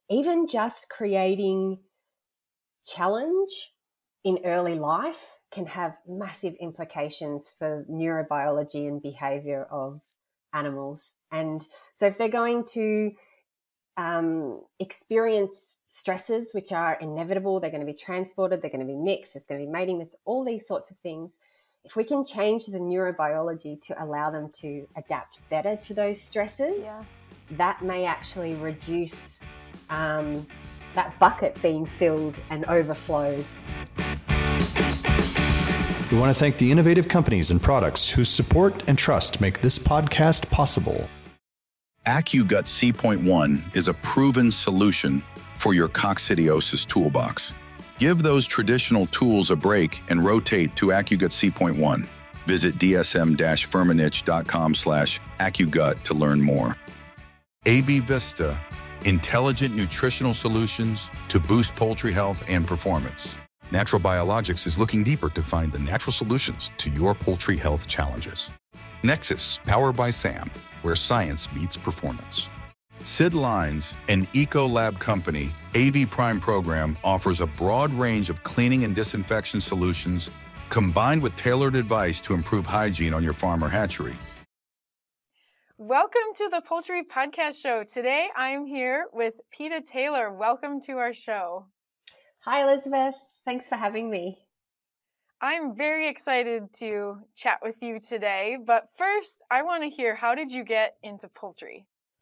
even just creating challenge in early life can have massive implications for neurobiology and behavior of animals. And so if they're going to experience stresses, which are inevitable, they're going to be transported, they're going to be mixed, there's going to be mating, there's all these sorts of things. If we can change the neurobiology to allow them to adapt better to those stresses, that may actually reduce that bucket being filled and overflowed. We want to thank the innovative companies and products whose support and trust make this podcast possible. AccuGut C.1 is a proven solution for your coccidiosis toolbox. Give those traditional tools a break and rotate to AccuGut C.1. Visit dsm-firmenich.com/AccuGut to learn more. AB Vista, intelligent nutritional solutions to boost poultry health and performance. Natural Biologics is looking deeper to find the natural solutions to your poultry health challenges. Nexus, powered by SAM, where science meets performance. Sid Lines, an Ecolab company, AV Prime program offers a broad range of cleaning and disinfection solutions combined with tailored advice to improve hygiene on your farm or hatchery. Welcome to the Poultry Podcast Show. Today I'm here with Peta Taylor. Welcome to our show. Hi, Elizabeth. Thanks for having me. I'm very excited to chat with you today, but first I want to hear, how did you get into poultry?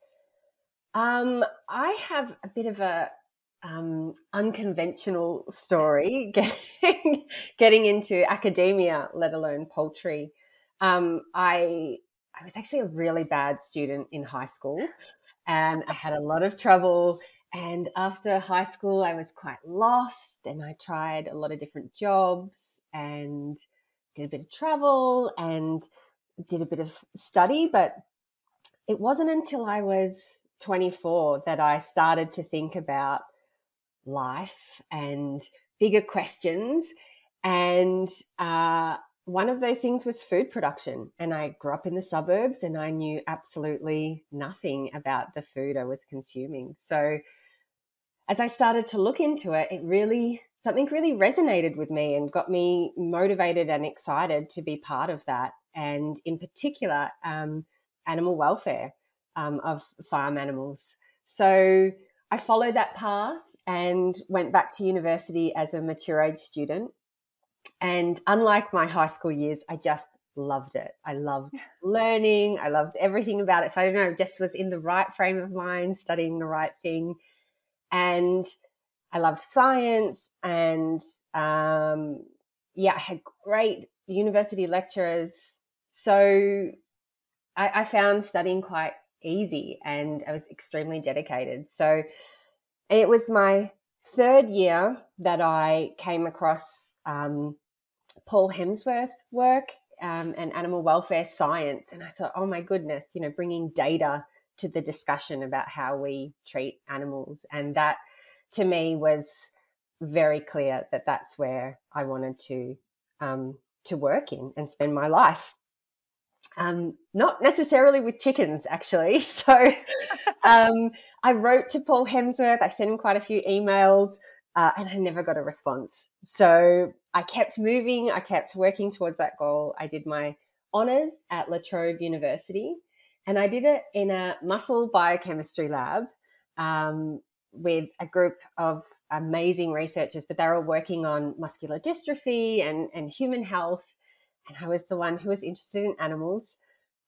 I have a bit of a unconventional story getting into academia, let alone poultry. I was actually a really bad student in high school, and I had a lot of trouble. And after high school, I was quite lost, and I tried a lot of different jobs and did a bit of travel and did a bit of study. But it wasn't until I was 24 that I started to think about life and bigger questions. And one of those things was food production. And I grew up in the suburbs, and I knew absolutely nothing about the food I was consuming. So as I started to look into it, something really resonated with me and got me motivated and excited to be part of that. And in particular, animal welfare of farm animals. So I followed that path and went back to university as a mature age student. And unlike my high school years, I just loved it. I loved learning. I loved everything about it. So I don't know, just was in the right frame of mind, studying the right thing. And I loved science, and I had great university lecturers. So I found studying quite easy, and I was extremely dedicated. So it was my third year that I came across Paul Hemsworth's work and animal welfare science. And I thought, oh my goodness, bringing data to the discussion about how we treat animals. And that to me was very clear that that's where I wanted to work in and spend my life. Not necessarily with chickens, actually. So I wrote to Paul Hemsworth. I sent him quite a few emails and I never got a response. So I kept moving. I kept working towards that goal. I did my honours at La Trobe University, and I did it in a muscle biochemistry lab with a group of amazing researchers, but they were working on muscular dystrophy and human health. And I was the one who was interested in animals.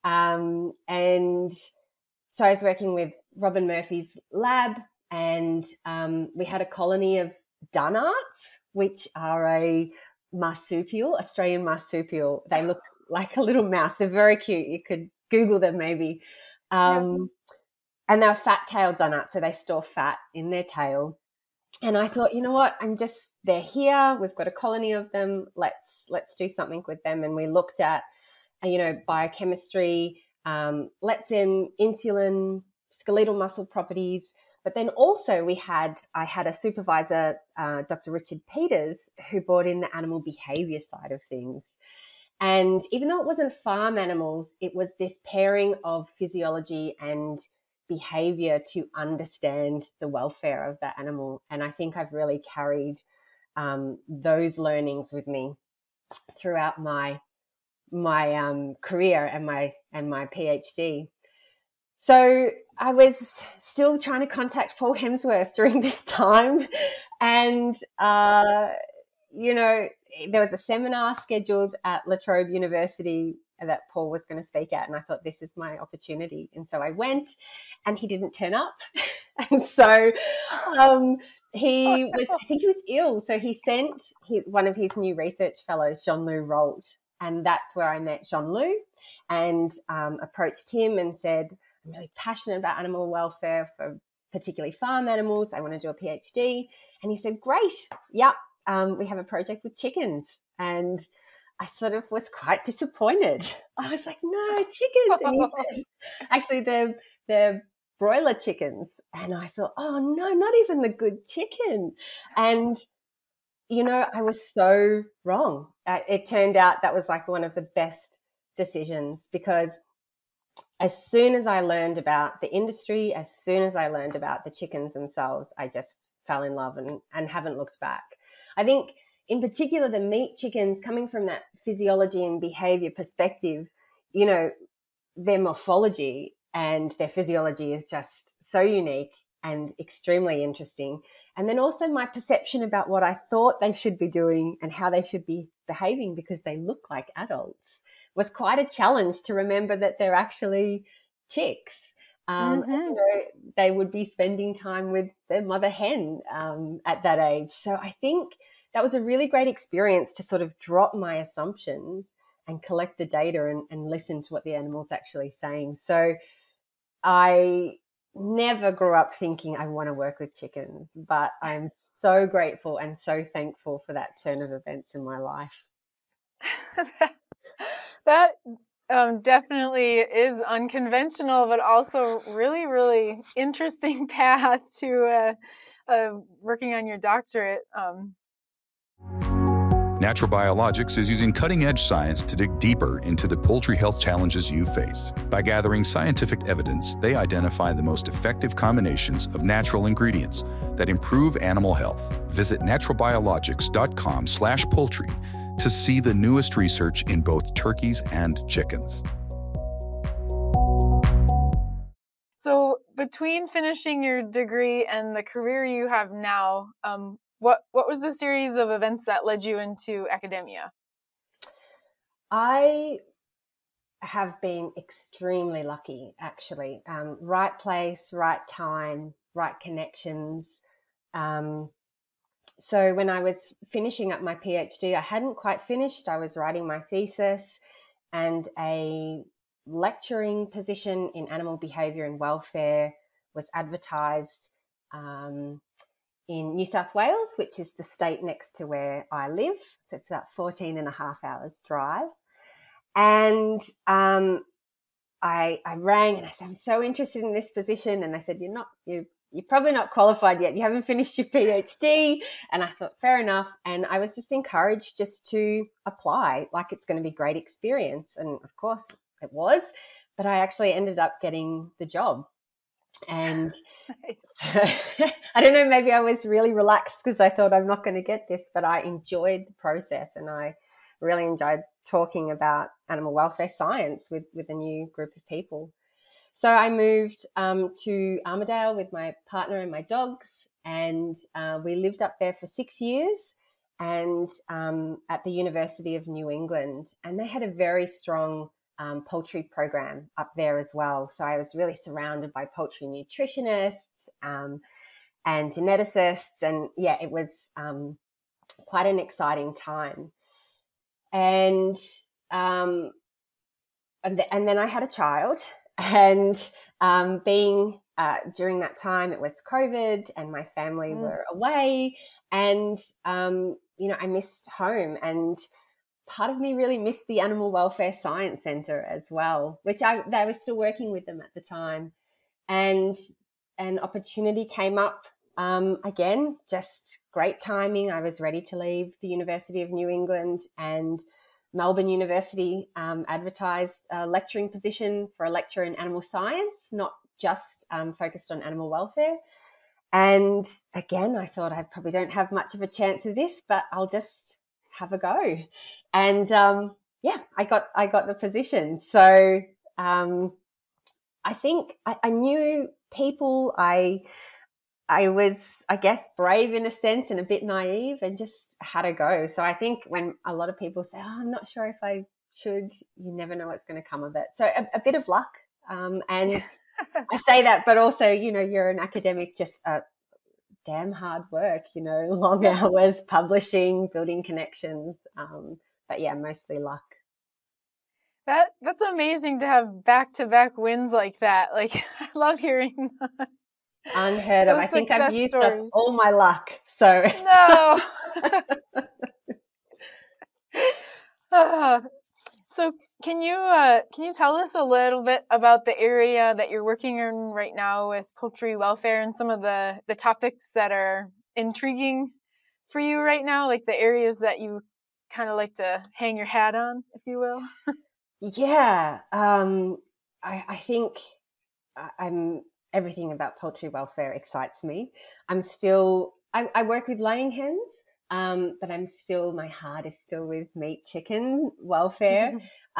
And so I was working with Robin Murphy's lab, and we had a colony of dunnarts, which are a marsupial, Australian marsupial. They look like a little mouse. They're very cute. You could Google them maybe. And they're fat-tailed dunnarts, so they store fat in their tail. And I thought, you know what, they're here. We've got a colony of them. Let's do something with them. And we looked at, biochemistry, leptin, insulin, skeletal muscle properties. But then also I had a supervisor, Dr. Richard Peters, who brought in the animal behavior side of things. And even though it wasn't farm animals, it was this pairing of physiology and behavior to understand the welfare of that animal. And I think I've really carried those learnings with me throughout my career and my PhD. So I was still trying to contact Paul Hemsworth during this time, and there was a seminar scheduled at La Trobe University that Paul was going to speak at, and I thought, this is my opportunity. And so I went, and he didn't turn up. And so I think he was ill. So he sent one of his new research fellows, Jean-Loup Rolt, and that's where I met Jean-Loup and approached him and said, I'm really passionate about animal welfare, for particularly farm animals. I want to do a PhD. And he said, great. Yeah, we have a project with chickens. And I sort of was quite disappointed. I was like, no, chickens. And he said, actually, they're broiler chickens. And I thought, oh, no, not even the good chicken. And, I was so wrong. It turned out that was like one of the best decisions, because as soon as I learned about the industry, as soon as I learned about the chickens themselves, I just fell in love and haven't looked back. I think in particular, the meat chickens, coming from that physiology and behavior perspective, their morphology and their physiology is just so unique and extremely interesting. And then also my perception about what I thought they should be doing and how they should be behaving, because they look like adults, was quite a challenge to remember that they're actually chicks. They would be spending time with their mother hen at that age. So I think that was a really great experience to sort of drop my assumptions and collect the data and listen to what the animal's actually saying. So I never grew up thinking I want to work with chickens, but I'm so grateful and so thankful for that turn of events in my life. That definitely is unconventional, but also really, really interesting path to working on your doctorate. Natural Biologics is using cutting-edge science to dig deeper into the poultry health challenges you face. By gathering scientific evidence, they identify the most effective combinations of natural ingredients that improve animal health. Visit naturalbiologics.com/poultry to see the newest research in both turkeys and chickens. So between finishing your degree and the career you have now, what was the series of events that led you into academia? I have been extremely lucky, actually. Right place, right time, right connections. So when I was finishing up my PhD, I hadn't quite finished. I was writing my thesis, and a lecturing position in animal behaviour and welfare was advertised in New South Wales, which is the state next to where I live. So it's about 14 and a half hours drive. And I rang and I said, I'm so interested in this position. And they said, you're probably not qualified yet. You haven't finished your PhD. And I thought, fair enough. And I was just encouraged just to apply, like it's going to be a great experience. And of course it was, but I actually ended up getting the job. And I don't know, maybe I was really relaxed because I thought I'm not going to get this, but I enjoyed the process and I really enjoyed talking about animal welfare science with a new group of people. So I moved to Armidale with my partner and my dogs, and we lived up there for 6 years and at the University of New England. And they had a very strong poultry program up there as well. So I was really surrounded by poultry nutritionists and geneticists. And yeah, it was quite an exciting time. And then I had a child, and being during that time, it was COVID and my family were away, and I missed home, and part of me really missed the Animal Welfare Science Centre as well, which they were still working with them at the time. And an opportunity came up again, just great timing. I was ready to leave the University of New England, and Melbourne University advertised a lecturing position for a lecturer in animal science, not just focused on animal welfare. And again, I thought I probably don't have much of a chance of this, but I'll just have a go. And I got the position. So I think I knew people. I was, I guess, brave in a sense and a bit naive and just had a go. So I think when a lot of people say, I'm not sure if I should, you never know what's going to come of it. So a bit of luck. And I say that, but also, you're an academic, just damn hard work, long hours, publishing, building connections. But yeah, mostly luck. That's amazing to have back-to-back wins like that. Like, I love hearing that. Unheard of. I think I've used up stories. all my luck. So no. So can you tell us a little bit about the area that you're working in right now with poultry welfare and some of the topics that are intriguing for you right now, like the areas that you kind of like to hang your hat on, if you will? Yeah, I think everything about poultry welfare excites me. I work with laying hens, but my heart is still with meat chicken welfare.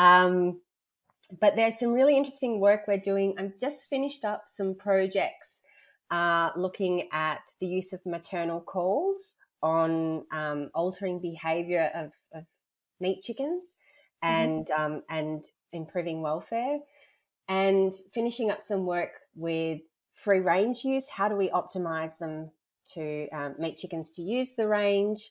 But there's some really interesting work we're doing. I've just finished up some projects looking at the use of maternal calls on altering behavior of meat chickens and improving welfare, and finishing up some work with free range use. How do we optimize them to meat chickens to use the range?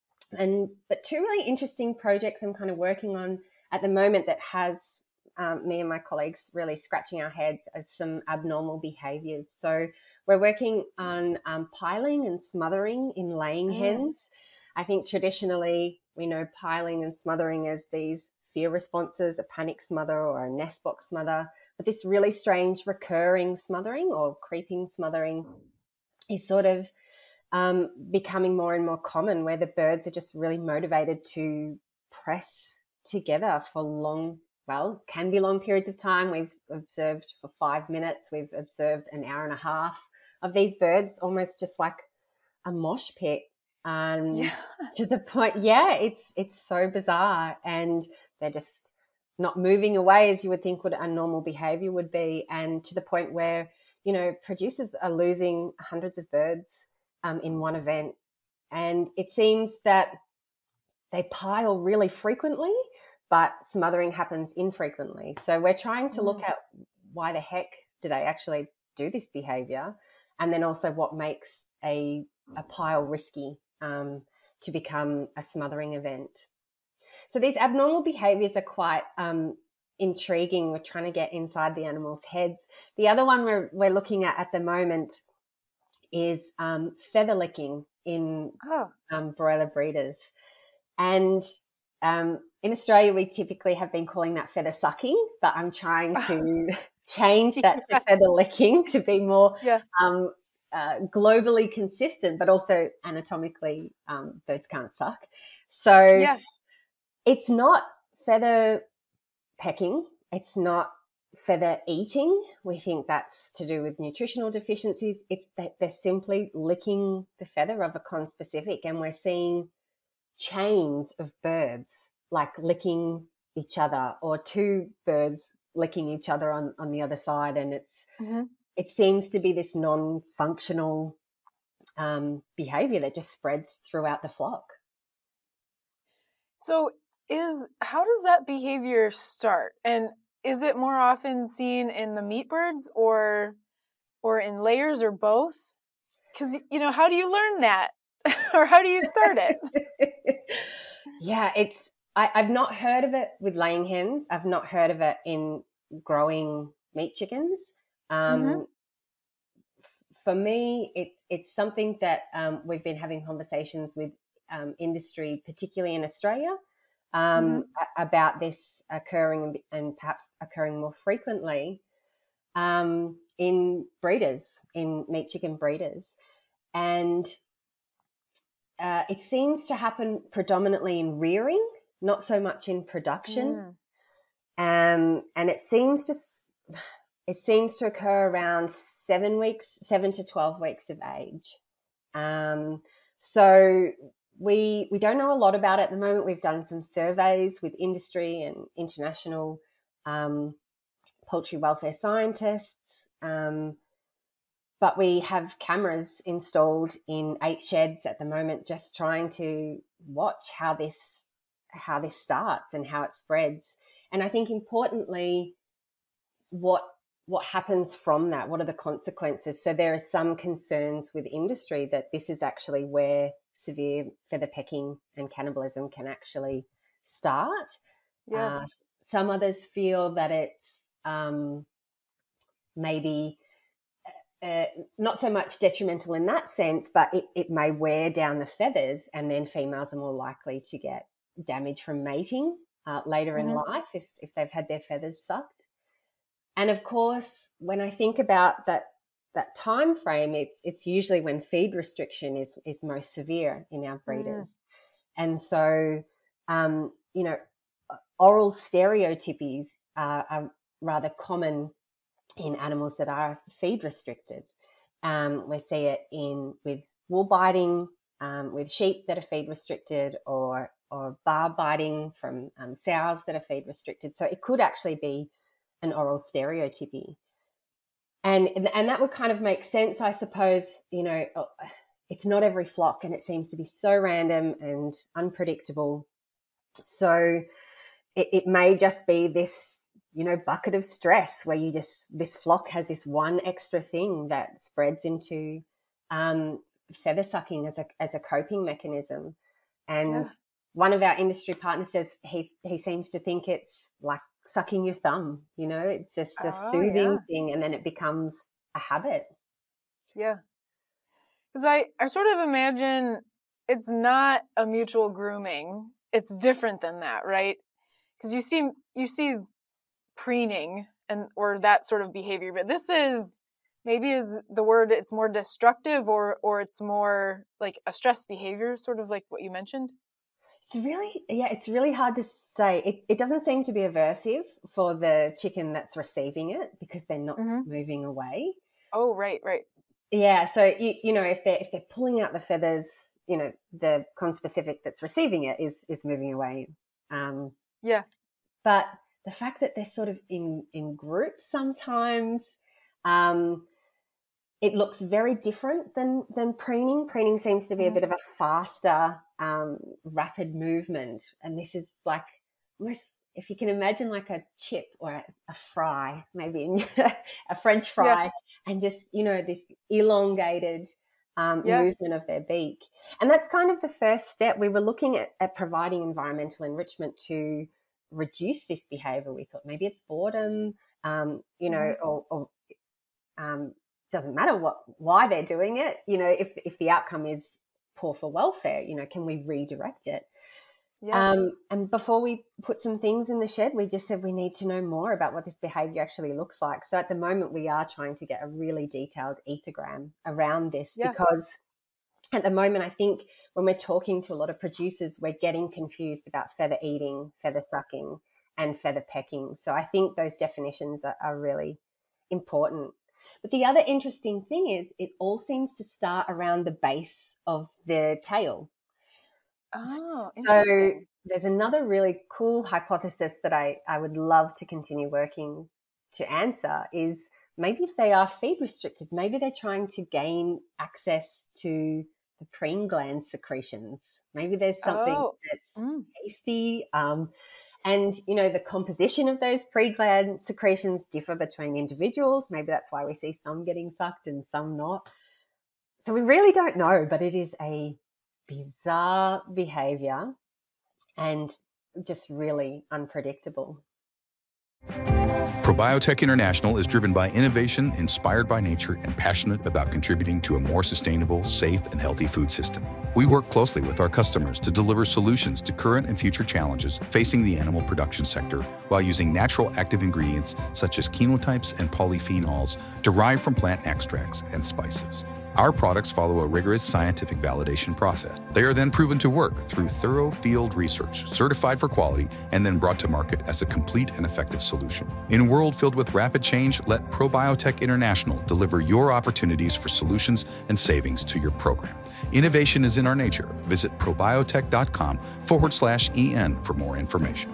But two really interesting projects I'm kind of working on at the moment that has me and my colleagues really scratching our heads as some abnormal behaviors. So we're working on piling and smothering in laying hens. I think traditionally we know piling and smothering as these fear responses, a panic smother or a nest box smother. But this really strange recurring smothering or creeping smothering is sort of becoming more and more common, where the birds are just really motivated to press together for can be long periods of time. We've observed for 5 minutes. We've observed an hour and a half of these birds, almost just like a mosh pit. And to the point, it's so bizarre. And they're just not moving away as you would think a normal behavior would be. And to the point where, producers are losing hundreds of birds in one event. And it seems that they pile really frequently, but smothering happens infrequently. So we're trying to look at why the heck do they actually do this behavior, and then also what makes a pile risky to become a smothering event. So these abnormal behaviors are quite intriguing. We're trying to get inside the animals' heads. The other one we're looking at the moment is feather licking in broiler breeders. And in Australia, we typically have been calling that feather sucking, but I'm trying to change that to feather licking to be more globally consistent, but also anatomically birds can't suck. So it's not feather pecking. It's not feather eating. We think that's to do with nutritional deficiencies. It's that they're simply licking the feather of a conspecific, and we're seeing chains of birds like licking each other, or two birds licking each other on the other side. And it seems to be this non-functional behavior that just spreads throughout the flock. So how does that behavior start? And is it more often seen in the meat birds or in layers, or both? Because, how do you learn that? Or how do you start it? Yeah, I've not heard of it with laying hens. I've not heard of it in growing meat chickens. For me, it's something that we've been having conversations with industry, particularly in Australia, about this occurring and perhaps occurring more frequently in breeders, in meat chicken breeders. And it seems to happen predominantly in rearing, not so much in production. And it seems it seems to occur around 7 to 12 weeks of age. So we don't know a lot about it at the moment. We've done some surveys with industry and international poultry welfare scientists, but we have cameras installed in 8 sheds at the moment, just trying to watch how this starts and how it spreads. And I think importantly, what happens from that, what are the consequences? So there are some concerns with industry that this is actually where severe feather pecking and cannibalism can actually start. Yeah. Some others feel that it's maybe not so much detrimental in that sense, but it may wear down the feathers, and then females are more likely to get damage from mating later in life if they've had their feathers sucked. And of course, when I think about that time frame, it's usually when feed restriction is most severe in our breeders. And so, oral stereotypies are rather common in animals that are feed restricted. We see it with wool biting, with sheep that are feed restricted, or barb biting from sows that are feed restricted. So it could actually be an oral stereotypy. And that would kind of make sense, I suppose. It's not every flock, and it seems to be so random and unpredictable. So it may just be this, bucket of stress where this flock has this one extra thing that spreads into feather sucking as a coping mechanism. And one of our industry partners says he seems to think it's like sucking your thumb, it's just a soothing thing, and then it becomes a habit. Yeah. Because I sort of imagine it's not a mutual grooming. It's different than that, right? Because you see preening or that sort of behavior, but this is the word, it's more destructive or it's more like a stress behavior, sort of like what you mentioned. It's really hard to say. It doesn't seem to be aversive for the chicken that's receiving it because they're not moving away. Oh, right. Yeah, so if they're pulling out the feathers, the conspecific that's receiving it is moving away. But the fact that they're sort of in groups sometimes, it looks very different than preening. Preening seems to be a bit of a faster, rapid movement. And this is like almost, if you can imagine like a chip or a fry, maybe a French fry, and just, this elongated movement of their beak. And that's kind of the first step. We were looking at providing environmental enrichment to reduce this behavior. We thought maybe it's boredom, or doesn't matter why they're doing it. If the outcome is poor for welfare, can we redirect it? And before we put some things in the shed, we just said we need to know more about what this behavior actually looks like. So at the moment, we are trying to get a really detailed ethogram around this because at the moment, I think when we're talking to a lot of producers, we're getting confused about feather eating, feather sucking, and feather pecking. So I think those definitions are really important. But the other interesting thing is it all seems to start around the base of the tail. Oh, interesting. So there's another really cool hypothesis that I would love to continue working to answer is maybe if they are feed restricted, maybe they're trying to gain access to the preen gland secretions. Maybe there's something that's tasty. And, the composition of those preen gland secretions differ between individuals. Maybe that's why we see some getting sucked and some not. So we really don't know, but it is a bizarre behavior and just really unpredictable. Probiotech International is driven by innovation, inspired by nature, and passionate about contributing to a more sustainable, safe, and healthy food system. We work closely with our customers to deliver solutions to current and future challenges facing the animal production sector while using natural active ingredients such as chenotypes and polyphenols derived from plant extracts and spices. Our products follow a rigorous scientific validation process. They are then proven to work through thorough field research, certified for quality, and then brought to market as a complete and effective solution. In a world filled with rapid change, let Probiotech International deliver your opportunities for solutions and savings to your program. Innovation is in our nature. Visit probiotech.com/EN for more information.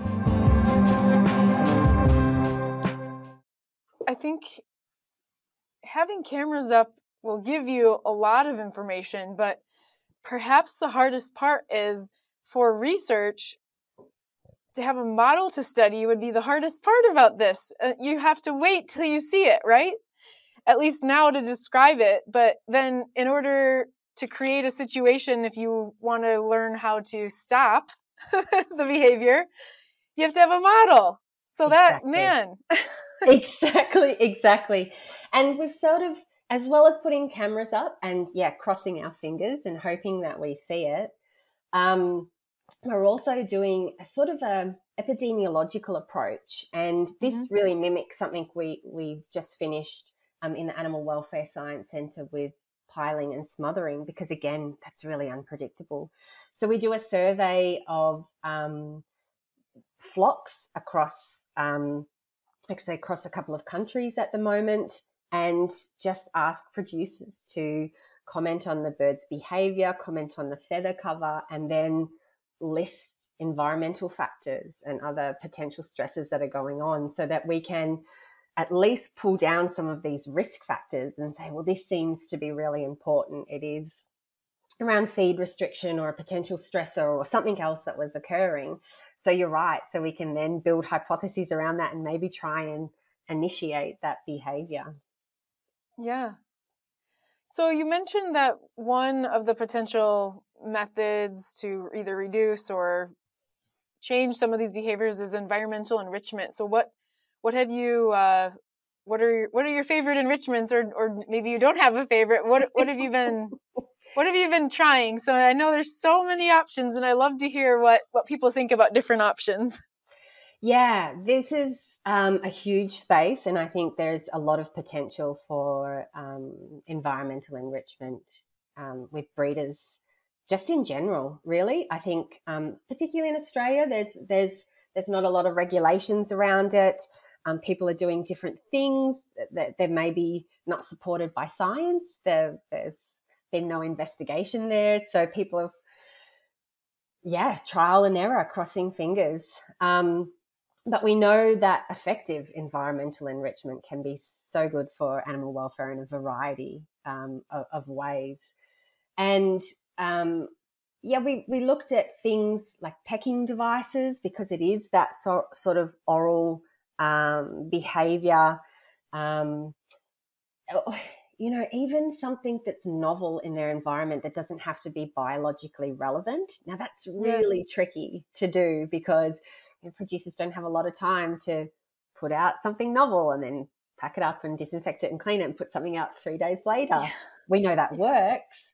I think having cameras up will give you a lot of information, but perhaps the hardest part is for research. To have a model to study would be the hardest part about this. You have to wait till you see it, right? At least now to describe it. But then in order to create a situation, if you want to learn how to stop the behavior, you have to have a model. So Exactly. that, man. Exactly. And we've sort of, as well as putting cameras up and crossing our fingers and hoping that we see it, we're also doing a sort of a epidemiological approach. And this really mimics something we've just finished in the Animal Welfare Science Centre with piling and smothering, because again, that's really unpredictable. So we do a survey of flocks across across a couple of countries at the moment, and just ask producers to comment on the bird's behaviour, comment on the feather cover, and then list environmental factors and other potential stresses that are going on, so that we can at least pull down some of these risk factors and say, well, this seems to be really important. It is around feed restriction or a potential stressor or something else that was occurring. So you're right. So we can then build hypotheses around that and maybe try and initiate that behavior. Yeah. So you mentioned that one of the potential methods to either reduce or change some of these behaviors is environmental enrichment. So what have you what are your favorite enrichments, or maybe you don't have a favorite? What have you been trying? So I know there's so many options, and I love to hear what people think about different options. Yeah, this is a huge space, and I think there's a lot of potential for environmental enrichment with breeders, just in general. Really, I think particularly in Australia, there's not a lot of regulations around it. People are doing different things that they may be not supported by science. There's been no investigation there, so people have trial and error, crossing fingers. But we know that effective environmental enrichment can be so good for animal welfare in a variety of ways. And we looked at things like pecking devices, because it is that sort of oral behavior. Even something that's novel in their environment that doesn't have to be biologically relevant. Now, that's really tricky to do, because producers don't have a lot of time to put out something novel and then pack it up and disinfect it and clean it and put something out 3 days later. Yeah. We know that works.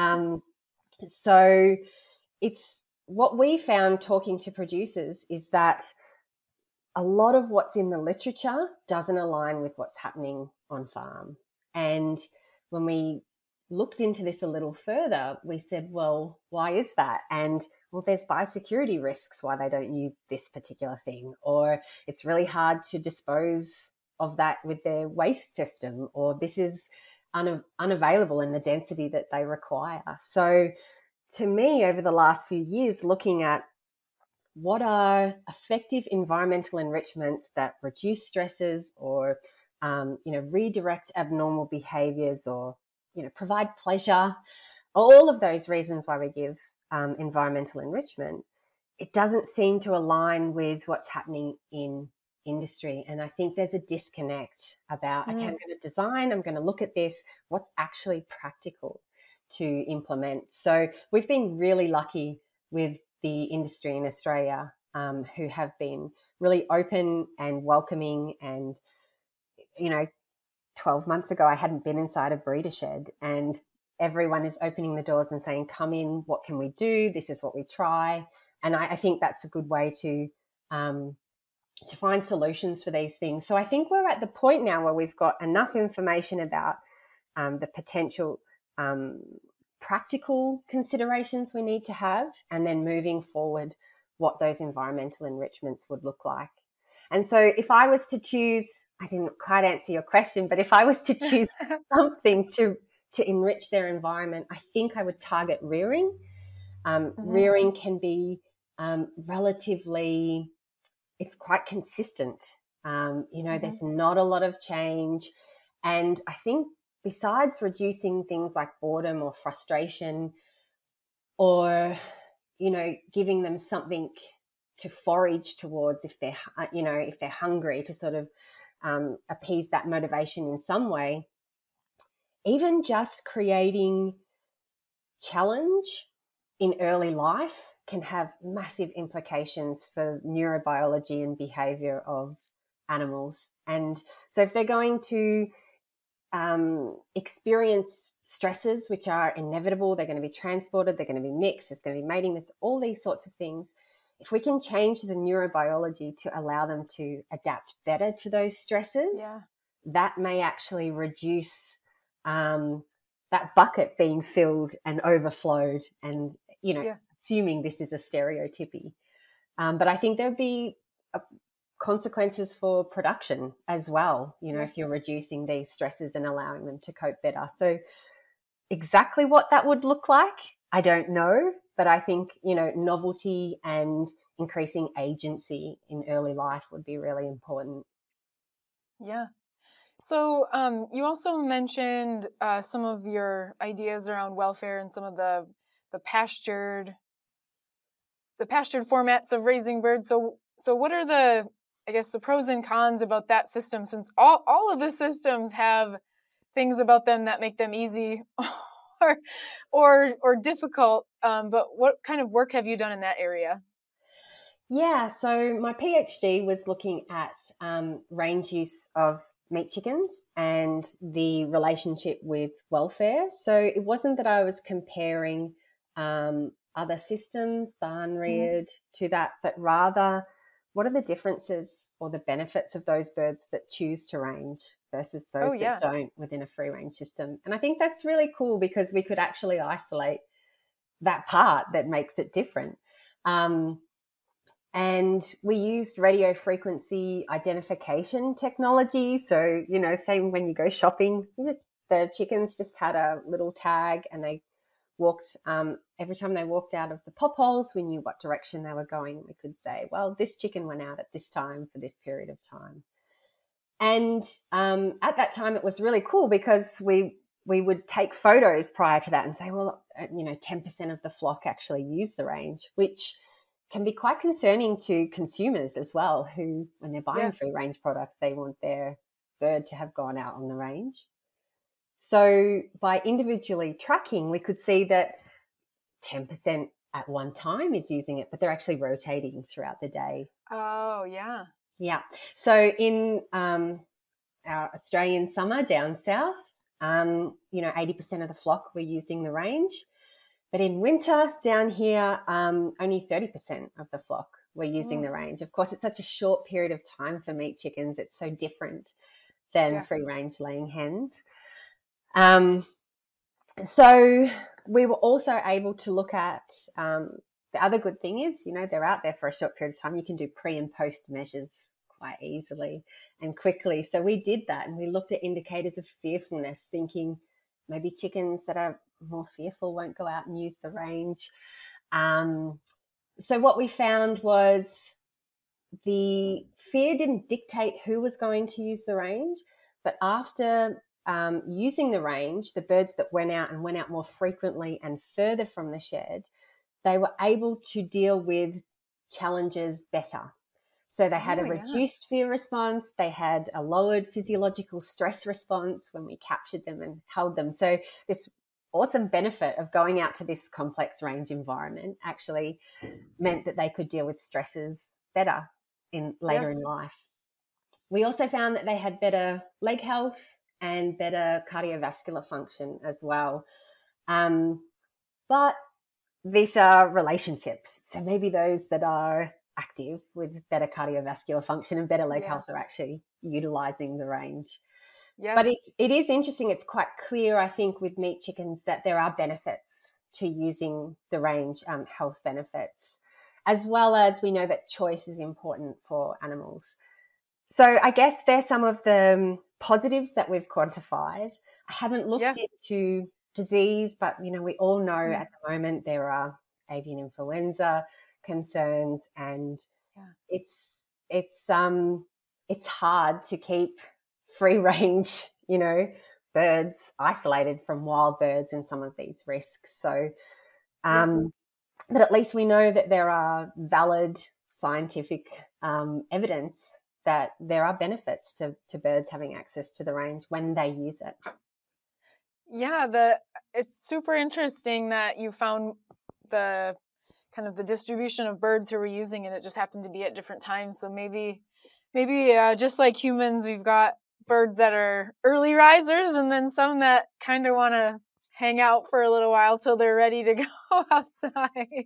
So it's what we found talking to producers is that a lot of what's in the literature doesn't align with what's happening on farm. And when we looked into this a little further, we said, well, why is that? And well, there's biosecurity risks why they don't use this particular thing, or it's really hard to dispose of that with their waste system, or this is unavailable in the density that they require. So to me, over the last few years, looking at what are effective environmental enrichments that reduce stresses or redirect abnormal behaviors, or provide pleasure, all of those reasons why we give environmental enrichment, it doesn't seem to align with what's happening in industry. And I think there's a disconnect about, okay, I'm going to design, I'm going to look at this, what's actually practical to implement. So we've been really lucky with the industry in Australia, who have been really open and welcoming. And 12 months ago, I hadn't been inside a breeder shed, and everyone is opening the doors and saying, come in, what can we do? This is what we try. And I think that's a good way to find solutions for these things. So I think we're at the point now where we've got enough information about the potential practical considerations we need to have, and then moving forward, what those environmental enrichments would look like. And so if I was to choose, I didn't quite answer your question, but if I was to choose something to enrich their environment, I think I would target rearing. Rearing can be relatively, it's quite consistent. There's not a lot of change. And I think besides reducing things like boredom or frustration, or, giving them something to forage towards if they're hungry, to sort of appease that motivation in some way, even just creating challenge in early life can have massive implications for neurobiology and behavior of animals. And so if they're going to experience stresses, which are inevitable, they're going to be transported, they're going to be mixed, there's going to be mating, there's all these sorts of things. If we can change the neurobiology to allow them to adapt better to those stresses, that may actually reduce that bucket being filled and overflowed, and, assuming this is a stereotypy. But I think there'd be consequences for production as well, if you're reducing these stresses and allowing them to cope better. So exactly what that would look like, I don't know, but I think, novelty and increasing agency in early life would be really important. Yeah. So you also mentioned some of your ideas around welfare and some of the pastured formats of raising birds. So what are the pros and cons about that system, since all of the systems have things about them that make them easy or difficult, but what kind of work have you done in that area? Yeah, so my PhD was looking at range use of meat chickens and the relationship with welfare. So it wasn't that I was comparing other systems, barn reared, to that, but rather what are the differences or the benefits of those birds that choose to range versus those that don't within a free range system. And I think that's really cool, because we could actually isolate that part that makes it different. And we used radio frequency identification technology. So, same when you go shopping, the chickens just had a little tag, and they walked, every time they walked out of the pop holes, we knew what direction they were going. We could say, well, this chicken went out at this time for this period of time. And at that time, it was really cool, because we would take photos prior to that and say, well, 10% of the flock actually use the range, which can be quite concerning to consumers as well, who, when they're buying free range products, they want their bird to have gone out on the range. So by individually tracking, we could see that 10% at one time is using it, but they're actually rotating throughout the day. Oh, yeah. Yeah. So in our Australian summer down south, 80% of the flock were using the range. But in winter down here, only 30% of the flock were using the range. Of course, it's such a short period of time for meat chickens. It's so different than free range laying hens. So we were also able to look at, the other good thing is, they're out there for a short period of time. You can do pre and post measures quite easily and quickly. So we did that, and we looked at indicators of fearfulness, thinking maybe chickens that are more fearful won't go out and use the range. So what we found was the fear didn't dictate who was going to use the range, but after using the range, the birds that went out more frequently and further from the shed, they were able to deal with challenges better. So they had a reduced fear response. They had a lowered physiological stress response when we captured them and held them. So this awesome benefit of going out to this complex range environment actually meant that they could deal with stresses better later in life. We also found that they had better leg health and better cardiovascular function as well. But these are relationships. So maybe those that are active with better cardiovascular function and better leg health are actually utilizing the range. Yeah. But it is interesting. It's quite clear, I think, with meat chickens that there are benefits to using the range, health benefits, as well as we know that choice is important for animals. So I guess there's some of the positives that we've quantified. I haven't looked into disease, but, you know, we all know at the moment there are avian influenza concerns, and it's hard to keep free range, you know, birds isolated from wild birds and some of these risks. So, but at least we know that there are valid scientific evidence that there are benefits to birds having access to the range when they use it. Yeah, it's super interesting that you found the kind of the distribution of birds who were using it. It just happened to be at different times. So maybe just like humans, we've got birds that are early risers and then some that kind of want to hang out for a little while till they're ready to go outside.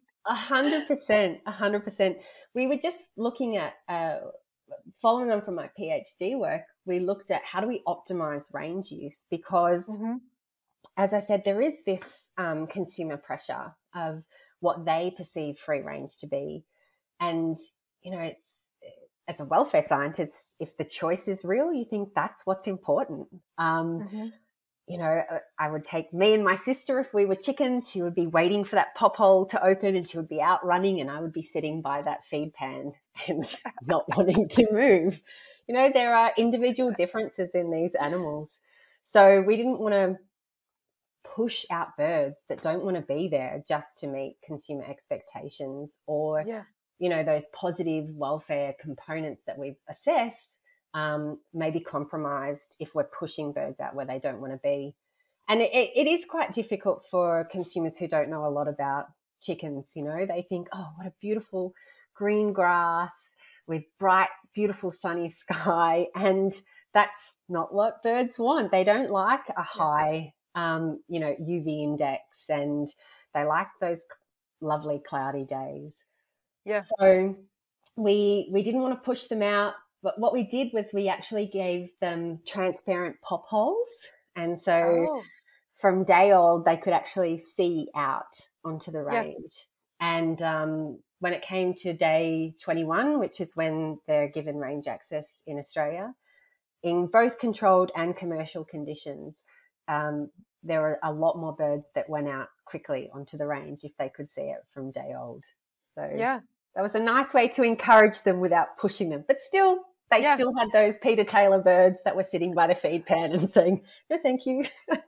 100%. We were just looking at, following on from my PhD work, we looked at how do we optimize range use, because as I said, there is this consumer pressure of what they perceive free range to be. And, you know, it's, as a welfare scientist, if the choice is real, you think that's what's important. You know, I would take me and my sister, if we were chickens, she would be waiting for that pop hole to open and she would be out running, and I would be sitting by that feed pan and not wanting to move. You know, there are individual differences in these animals. So we didn't want to push out birds that don't want to be there just to meet consumer expectations, or, you know, those positive welfare components that we've assessed may be compromised if we're pushing birds out where they don't want to be. And it is quite difficult for consumers who don't know a lot about chickens. You know, they think, oh, what a beautiful green grass with bright, beautiful sunny sky. And that's not what birds want. They don't like a high, you know, UV index, and they like those lovely cloudy days. Yeah. So we didn't want to push them out. But what we did was we actually gave them transparent pop holes. And so from day old, they could actually see out onto the range. And when it came to day 21, which is when they're given range access in Australia, in both controlled and commercial conditions, there were a lot more birds that went out quickly onto the range if they could see it from day old. So that was a nice way to encourage them without pushing them. But still, they still had those Peter Taylor birds that were sitting by the feed pan and saying, no, thank you.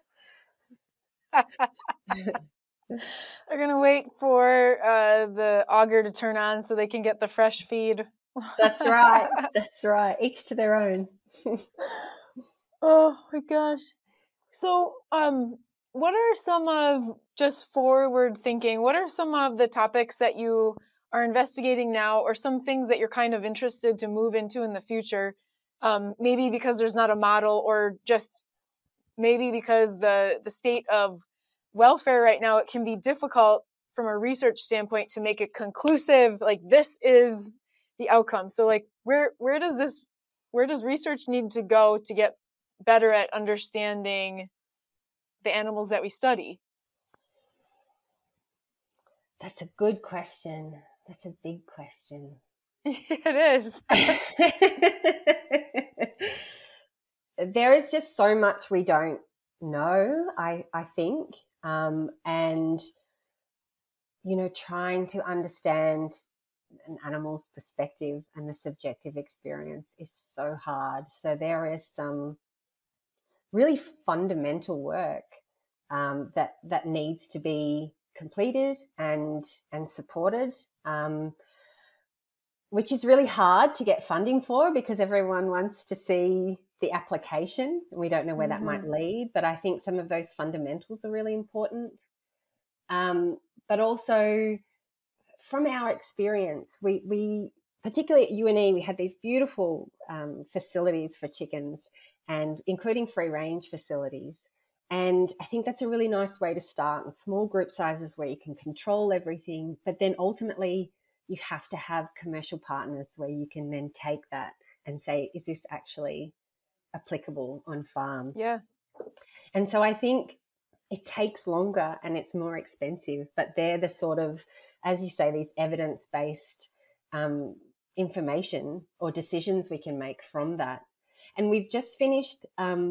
They're going to wait for the auger to turn on so they can get the fresh feed. That's right. That's right. Each to their own. Oh, my gosh. So what are some of, just forward thinking, what are some of the topics that you are investigating now, or some things that you're kind of interested to move into in the future, maybe because there's not a model, or just maybe because the state of welfare right now, it can be difficult from a research standpoint to make it conclusive, like this is the outcome. So like where does research need to go to get better at understanding the animals that we study? That's a good question. That's a big question. It is. There is just so much we don't know, I think. And, you know, trying to understand an animal's perspective and the subjective experience is so hard. So there is some really fundamental work that needs to be completed and supported, which is really hard to get funding for, because everyone wants to see the application and we don't know where that might lead. But I think some of those fundamentals are really important. But also from our experience, we particularly at UNE, we had these beautiful facilities for chickens, and including free range facilities. And I think that's a really nice way to start, in small group sizes where you can control everything. But then ultimately you have to have commercial partners where you can then take that and say, is this actually applicable on farm. Yeah. And so I think it takes longer and it's more expensive, but they're the sort of, as you say, these evidence-based information or decisions we can make from that. And we've just finished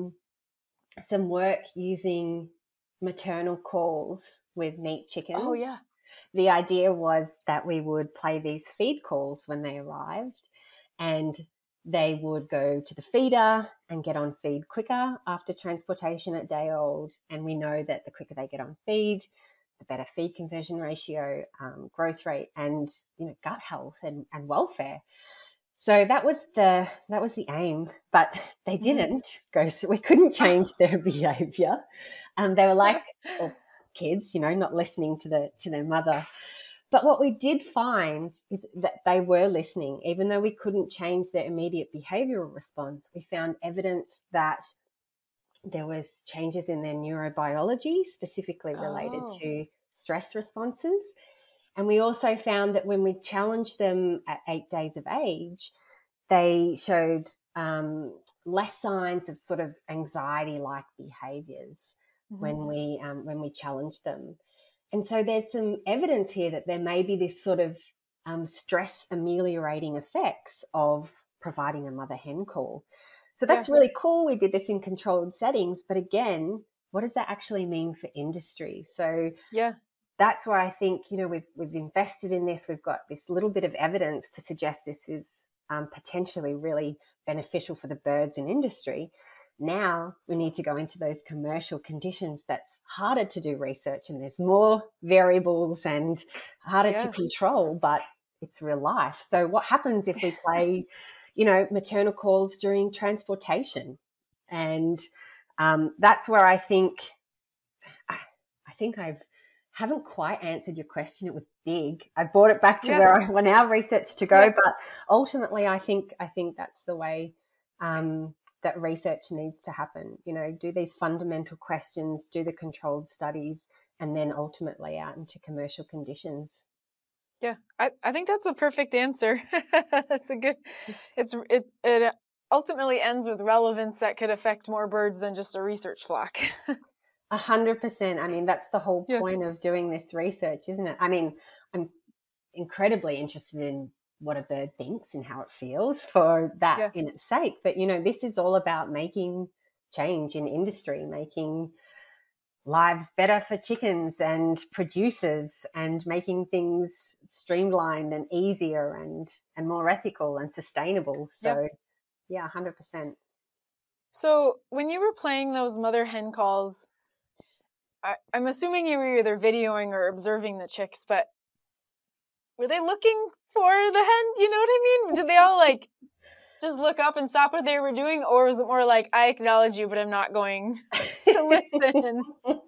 some work using maternal calls with meat chickens. Oh, yeah. The idea was that we would play these feed calls when they arrived, and they would go to the feeder and get on feed quicker after transportation at day old. And we know that the quicker they get on feed, the better feed conversion ratio, growth rate, and gut health and welfare. So that was the aim, but they didn't go. So we couldn't change their behaviour. They were like kids, not listening to their mother. But what we did find is that they were listening, even though we couldn't change their immediate behavioural response. We found evidence that there was changes in their neurobiology, specifically related to stress responses. And we also found that when we challenged them at 8 days of age, they showed less signs of sort of anxiety-like behaviours when we challenged them. And so there's some evidence here that there may be this sort of stress ameliorating effects of providing a mother hen call. So that's really cool. We did this in controlled settings, but again, what does that actually mean for industry? So that's where I think, we've invested in this. We've got this little bit of evidence to suggest this is potentially really beneficial for the birds in industry. Now we need to go into those commercial conditions. That's harder to do research, and there's more variables and harder to control, but it's real life. So what happens if we play, maternal calls during transportation? And that's where I think I haven't quite answered your question. It was big. I brought it back to where I want our research to go, but ultimately I think that's the way that research needs to happen. Do these fundamental questions, do the controlled studies, and then ultimately out into commercial conditions. Yeah, I think that's a perfect answer. That's a good. It ultimately ends with relevance that could affect more birds than just a research flock. 100%. I mean, that's the whole point of doing this research, isn't it? I mean, I'm incredibly interested in what a bird thinks and how it feels for that in its sake. But, this is all about making change in industry, making lives better for chickens and producers, and making things streamlined and easier and more ethical and sustainable. So, 100%. So when you were playing those mother hen calls, I'm assuming you were either videoing or observing the chicks, but were they looking for the hen? You know what I mean? Did they all just look up and stop what they were doing? Or was it more like, I acknowledge you, but I'm not going to listen?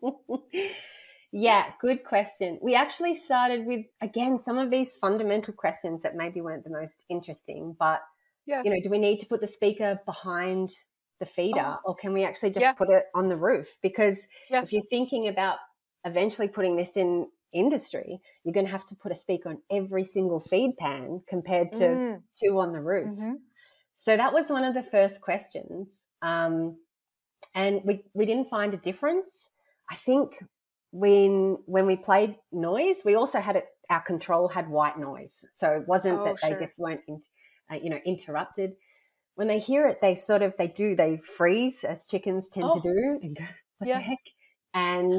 Yeah, good question. We actually started with, again, some of these fundamental questions that maybe weren't the most interesting, but, do we need to put the speaker behind the feeder, or can we actually just put it on the roof? Because if you're thinking about eventually putting this in industry, you're going to have to put a speaker on every single feed pan compared to 2 on the roof. So that was one of the first questions. And we didn't find a difference. I think when we played noise, we also had our control had white noise. So it wasn't that they just weren't, interrupted. When they hear it, they freeze, as chickens tend to do, and go, what the heck? And,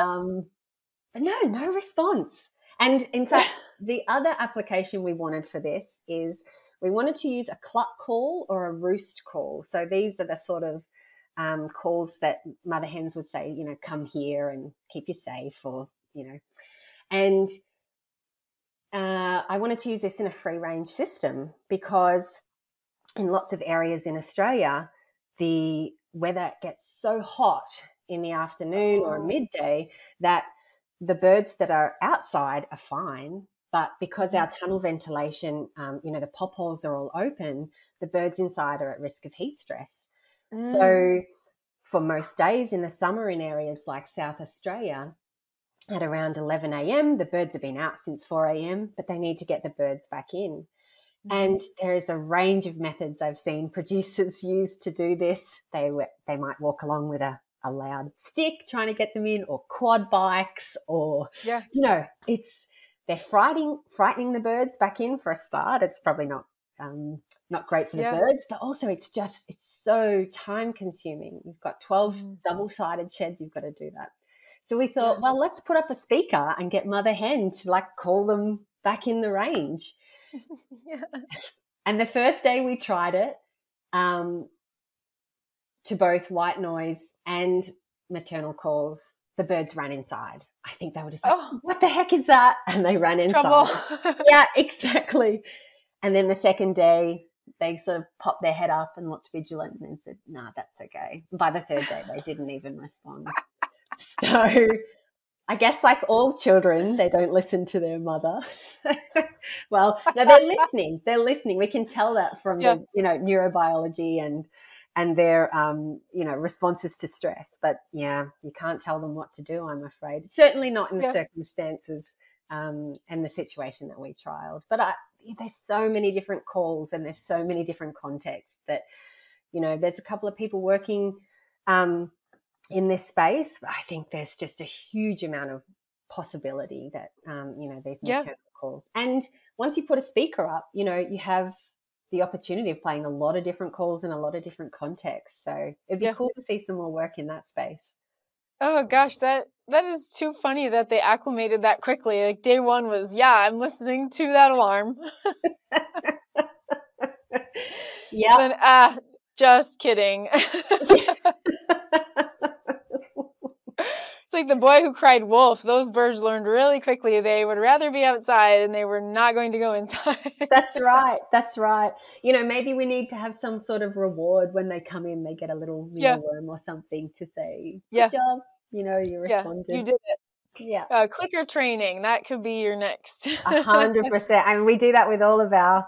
but no response. And in fact, the other application we wanted for this is we wanted to use a cluck call or a roost call. So these are the sort of calls that mother hens would say, come here and keep you safe, or, and I wanted to use this in a free range system because in lots of areas in Australia, the weather gets so hot in the afternoon or midday that the birds that are outside are fine, but because our tunnel ventilation, the pop holes are all open, the birds inside are at risk of heat stress. So for most days in the summer in areas like South Australia, at around 11 a.m, the birds have been out since 4 a.m, but they need to get the birds back in. And there is a range of methods I've seen producers use to do this. They might walk along with a loud stick trying to get them in, or quad bikes, or, they're frightening the birds back in for a start. It's probably not great for the birds, but also it's so time consuming. You've got 12 double-sided sheds. You've got to do that. So we thought, well, let's put up a speaker and get Mother Hen to call them back in the range. And the first day we tried it, to both white noise and maternal calls, the birds ran inside. I think they were just what the heck is that? And they ran inside. Trouble. Yeah, exactly. And then the second day, they sort of popped their head up and looked vigilant and said, nah, that's okay. By the third day, they didn't even respond. So I guess like all children, they don't listen to their mother. Well, no, they're listening. They're listening. We can tell that from the, neurobiology and their, responses to stress. But, you can't tell them what to do, I'm afraid. Certainly not in the circumstances and the situation that we trialed. But there's so many different calls and there's so many different contexts that, there's a couple of people working in this space. I think there's just a huge amount of possibility that, these maternal calls. And once you put a speaker up, you have the opportunity of playing a lot of different calls in a lot of different contexts. So it'd be cool to see some more work in that space. Oh gosh, that is too funny that they acclimated that quickly. Like day one was, I'm listening to that alarm. Then, just kidding. It's like the boy who cried wolf. Those birds learned really quickly they would rather be outside and they were not going to go inside. That's right. Maybe we need to have some sort of reward when they come in. They get a little mealworm or something to say, good job. You responded. You did it. Yeah. Clicker training. That could be your next. 100%. I mean, we do that with all of our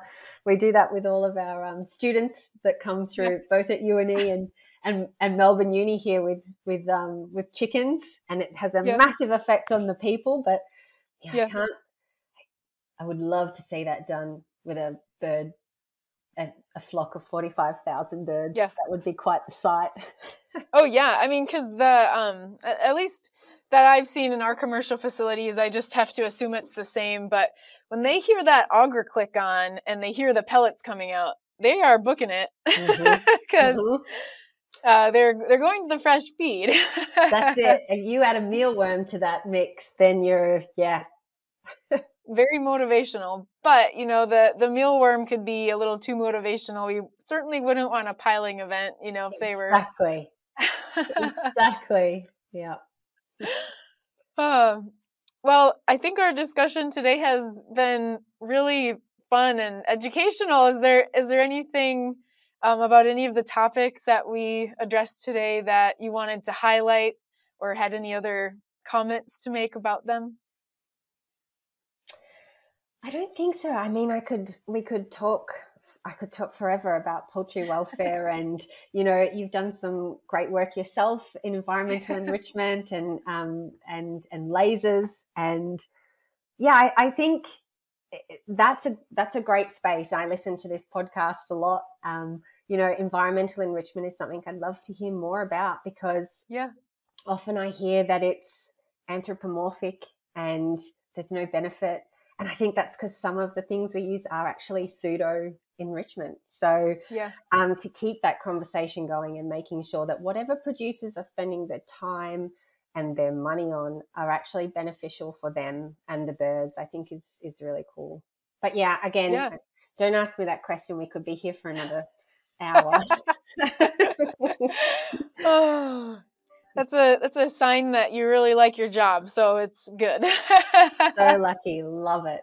students that come through both at UNE and Melbourne Uni here with chickens, and it has a massive effect on the people. But I would love to see that done with a bird, a flock of 45,000 birds. Yeah. That would be quite the sight. Oh yeah, I mean, because the at least that I've seen in our commercial facilities, I just have to assume it's the same. But when they hear that auger click on and they hear the pellets coming out, they are booking it because they're going to the fresh feed. That's it. If you add a mealworm to that mix, then you're very motivational. But the mealworm could be a little too motivational. We certainly wouldn't want a piling event, if they were exactly. Yeah. Well, I think our discussion today has been really fun and educational. Is there anything about any of the topics that we addressed today that you wanted to highlight or had any other comments to make about them? I don't think so. I mean, I could talk forever about poultry welfare and, you've done some great work yourself in environmental enrichment and lasers. And I think that's a great space. I listen to this podcast a lot. Environmental enrichment is something I'd love to hear more about because often I hear that it's anthropomorphic and there's no benefit. And I think that's because some of the things we use are actually pseudo enrichment. So to keep that conversation going and making sure that whatever producers are spending their time and their money on are actually beneficial for them and the birds, I think is really cool. But don't ask me that question. We could be here for another hour. That's a sign that you really like your job, so it's good. So lucky. Love it.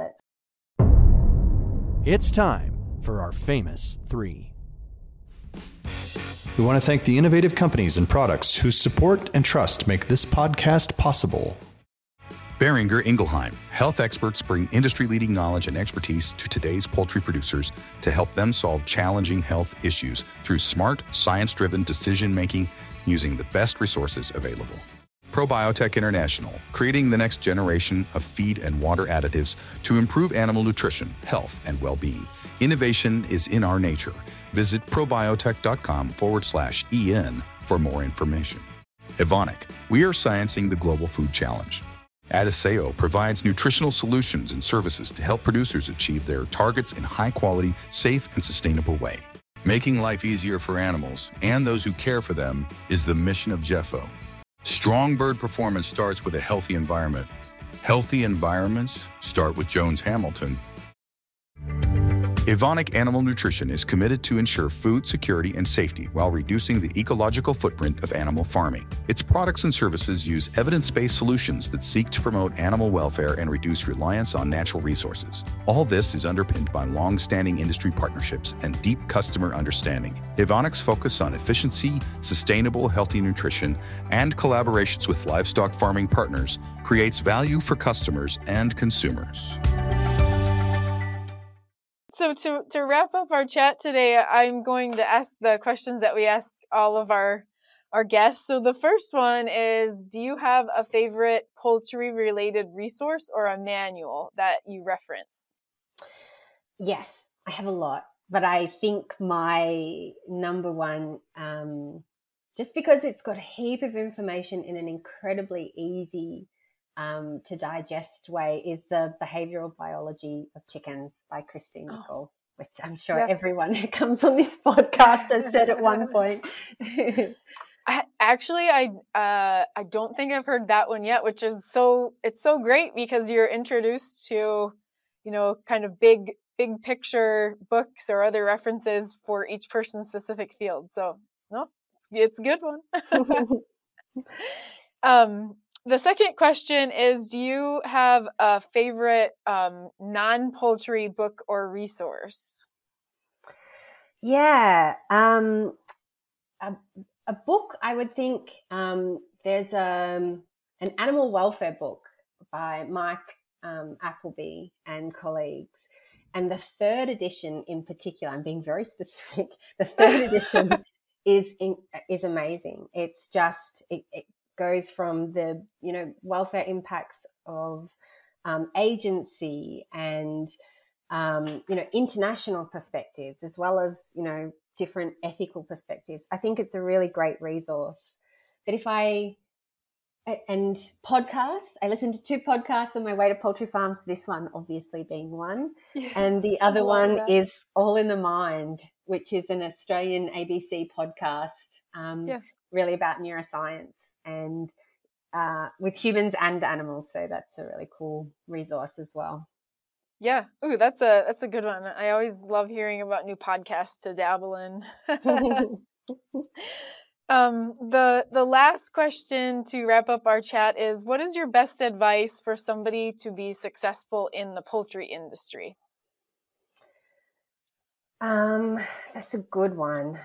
It's time for our famous three. We want to thank the innovative companies and products whose support and trust make this podcast possible. Boehringer Ingelheim. Health experts bring industry-leading knowledge and expertise to today's poultry producers to help them solve challenging health issues through smart, science-driven decision-making using the best resources available. Probiotech International, creating the next generation of feed and water additives to improve animal nutrition, health, and well-being. Innovation is in our nature. Visit probiotech.com/EN for more information. Evonik, we are sciencing the global food challenge. Adisseo provides nutritional solutions and services to help producers achieve their targets in high-quality, safe, and sustainable way. Making life easier for animals and those who care for them is the mission of Jeffo. Strong bird performance starts with a healthy environment. Healthy environments start with Jones Hamilton. Evonik Animal Nutrition is committed to ensure food security and safety while reducing the ecological footprint of animal farming. Its products and services use evidence-based solutions that seek to promote animal welfare and reduce reliance on natural resources. All this is underpinned by long-standing industry partnerships and deep customer understanding. Evonik's focus on efficiency, sustainable, healthy nutrition, and collaborations with livestock farming partners creates value for customers and consumers. So to wrap up our chat today, I'm going to ask the questions that we ask all of our guests. So the first one is, do you have a favorite poultry-related resource or a manual that you reference? Yes, I have a lot, but I think my number one, just because it's got a heap of information in an incredibly easy to digest way, is the Behavioral Biology of Chickens by Christine Nicole, which I'm sure everyone who comes on this podcast has said at one point. I don't think I've heard that one yet, which is it's so great because you're introduced to, kind of big picture books or other references for each person's specific field. So no, it's a good one. The second question is, do you have a favorite non-poultry book or resource? Yeah. A book, I would think there's an animal welfare book by Mike Appleby and colleagues. And the third edition in particular, I'm being very specific, the third edition is amazing. It's just, it goes from the welfare impacts of agency and international perspectives, as well as different ethical perspectives. I think it's a really great resource. But and podcasts, I listened to 2 podcasts on my way to poultry farms, this one obviously being one, and the other one is All in the Mind, which is an Australian ABC podcast. Really about neuroscience and with humans and animals. So that's a really cool resource as well. Yeah. Ooh, that's a good one. I always love hearing about new podcasts to dabble in. The last question to wrap up our chat is, what is your best advice for somebody to be successful in the poultry industry? That's a good one.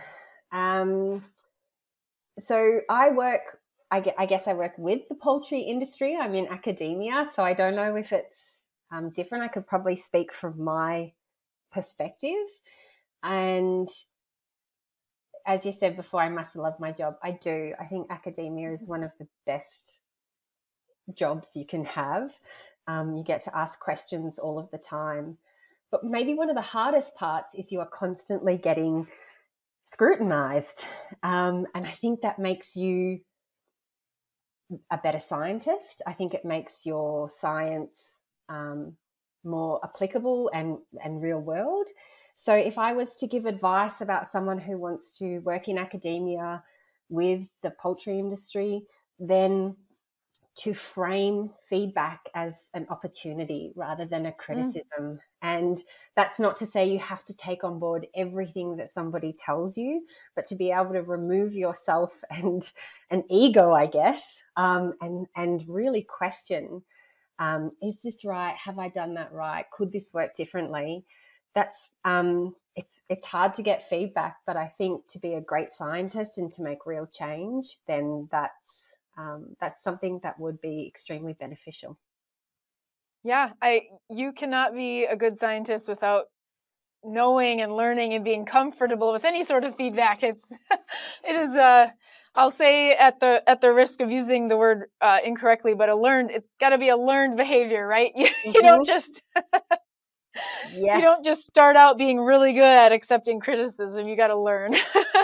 So I guess I work with the poultry industry. I'm in academia, so I don't know if it's different. I could probably speak from my perspective. And as you said before, I must love my job. I do. I think academia is one of the best jobs you can have. You get to ask questions all of the time. But maybe one of the hardest parts is you are constantly getting scrutinized. And I think that makes you a better scientist. I think it makes your science more applicable and real world. So if I was to give advice about someone who wants to work in academia with the poultry industry, then to frame feedback as an opportunity rather than a criticism. And that's not to say you have to take on board everything that somebody tells you, but to be able to remove yourself and an ego, I guess, and really question, is this right? Have I done that right? Could this work differently? That's it's hard to get feedback, but I think to be a great scientist and to make real change, then that's something that would be extremely beneficial. Yeah, you cannot be a good scientist without knowing and learning and being comfortable with any sort of feedback. It is I'll say at the risk of using the word incorrectly, but it's got to be a learned behavior, right? You don't just you don't just start out being really good at accepting criticism. You got to learn.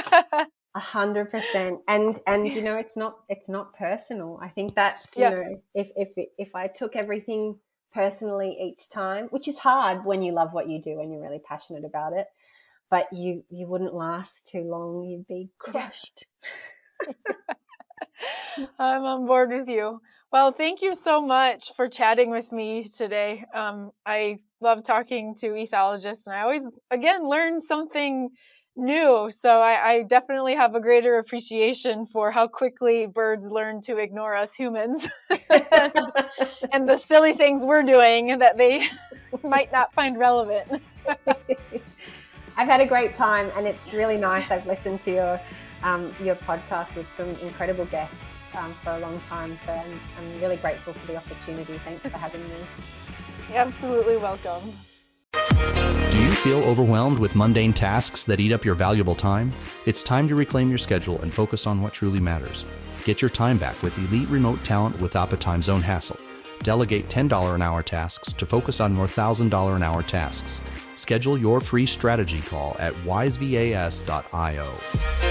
100%. And it's not personal. I think that's if I took everything personally each time, which is hard when you love what you do and you're really passionate about it, but you wouldn't last too long. You'd be crushed. I'm on board with you. Well, thank you so much for chatting with me today. I love talking to ethologists, and I always, again, learn something new. So I definitely have a greater appreciation for how quickly birds learn to ignore us humans and the silly things we're doing that they might not find relevant. I've had a great time, and it's really nice. I've listened to your podcast with some incredible guests for a long time. So I'm really grateful for the opportunity. Thanks for having me. You're absolutely welcome. Do you feel overwhelmed with mundane tasks that eat up your valuable time? It's time to reclaim your schedule and focus on what truly matters. Get your time back with elite remote talent without the time zone hassle. Delegate $10 an hour tasks to focus on more $1,000 an hour tasks. Schedule your free strategy call at wisevas.io.